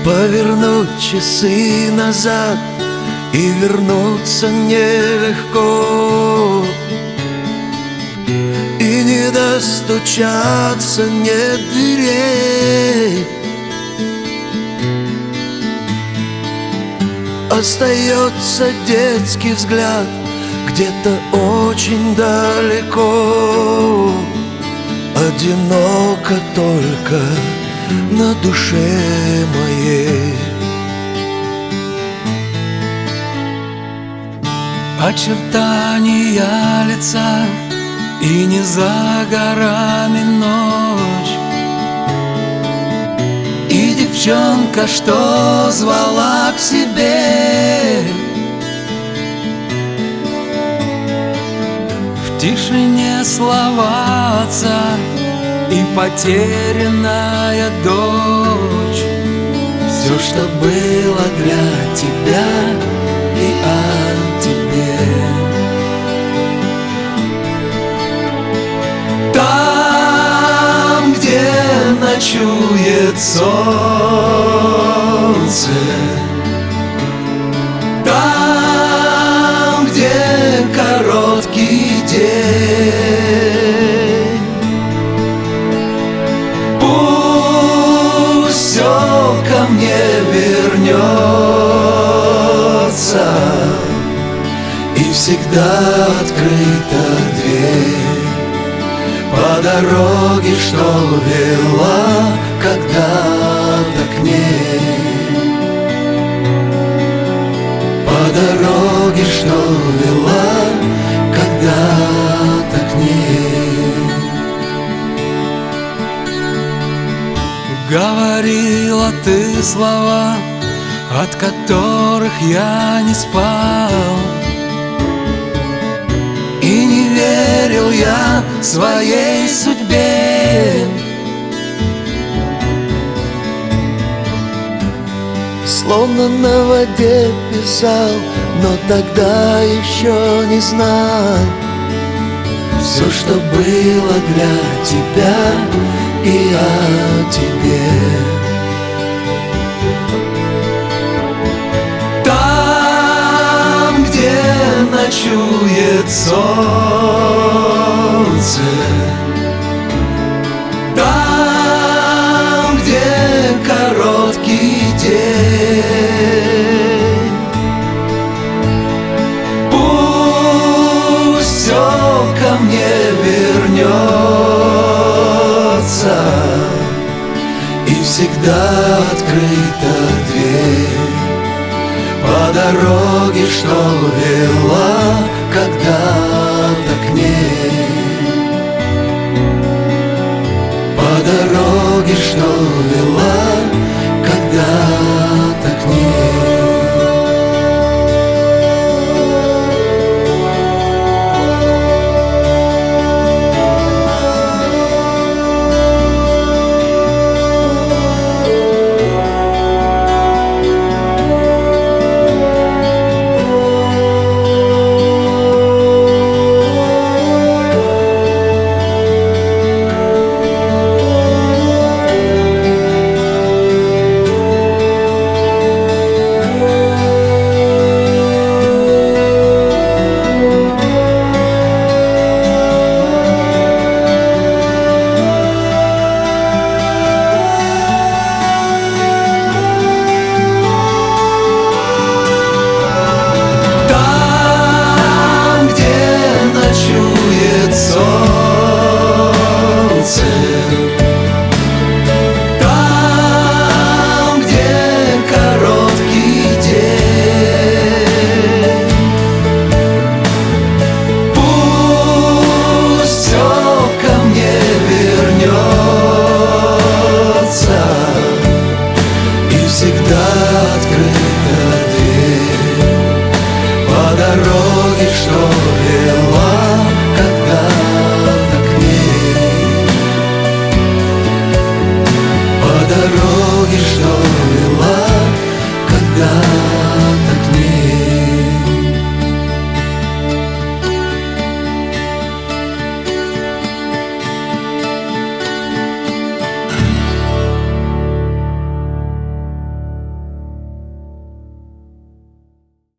Повернуть часы назад и вернуться нелегко, и не достучаться нет дверей. Остается детский взгляд где-то очень далеко. Одиноко только на душе моей. Очертания лица, и не за горами ночь, и девчонка, что звала к себе. В тишине слова отца и потерянная дочь. Все, что было для тебя и о тебе. Там, где ночует солнце, там, где короткий день, пусть все ко мне вернется, и всегда открыта дверь по дороге, что вела когда-то к ней. По дороге, что вела когда-то к ней. Говорила ты слова, от которых я не спал, и не верил я своей судьбе. Словно на воде писал, но тогда еще не знал. Все, что было для тебя и о тебе. Там, где ночует солнце, там, где короткий день, пусть все ко мне вернется, и всегда открыта дверь по дороге, что вела когда-то к ней. По дороге, что вела когда-то к ней. Там, где короткий день, пусть все ко мне вернется, и всегда открыта дверь по дороге, что